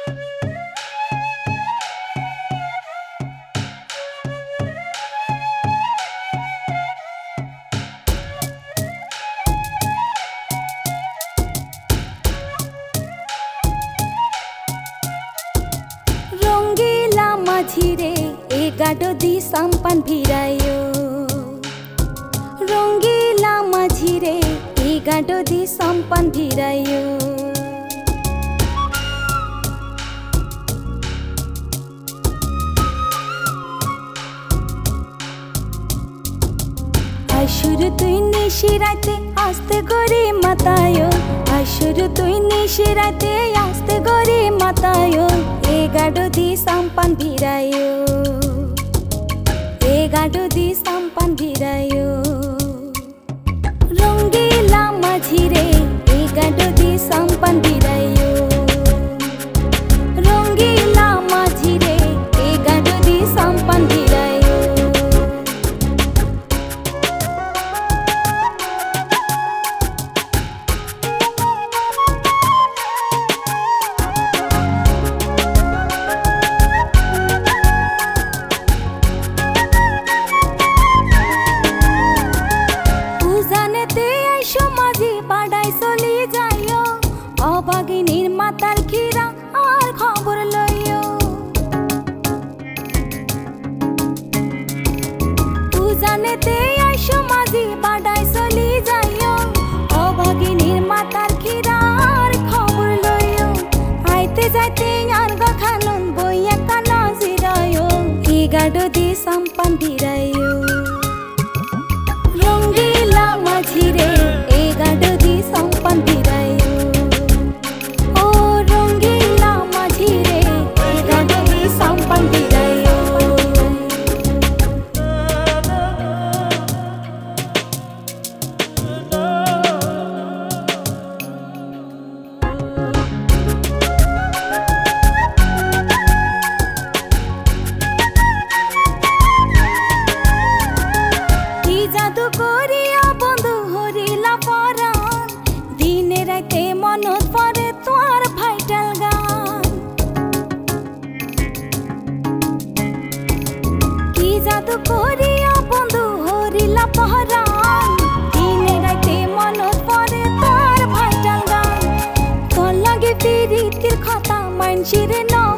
রঙ্গিলা মাঝিরে এ গাডো দি সাম্পান ভিড়ায়ো রঙ্গিলা মাঝিরে এ গাডো দি সাম্পান ভিড়ায়ো আশুরু তুই নিশিরাতে আস্তে করে মাতায়ো আশুরু তুই নিশিরাতে আস্তে করে মাতায়ো এ গাডো দি সাম্পান ভিড়ায়ো এ গাডো দি সাম্পান ভিড়ায়ো রঙ্গিলা মাঝিরে এ গাডো দি সাম্পান ভিড়ায়ো রঙ্গিলা মাঝিরে এ গাডো দি সাম্পান ভিড়ায়ো অবাগিনীর মাতার খিরা আর খবর লইও উজানেতে আইসো মাঝি বাডাই চলি যাইও অবাগিনীর মাতার খিরা আর খবর লইও আইতে যাইতে আর গখানন বইয়া কানা জিরায়ো ই গাডো দি সাম্পান ভিড়ায়ো রঙ্গিলা মাঝিরে এ গাডো দি সাম্পান ভিড়ায়ো জাদু করিয়া বন্ধু হরিলা পরাণ দিনে রাতে মনত পড়ে তোর ভাইটাল গান কি জাদু করিয়া বন্ধু হরিলা পরাণ দিনে রাতে মনত পড়ে তোর ভাইটাল গান তোর লাগে পিরিতির কথা মানসিরে ন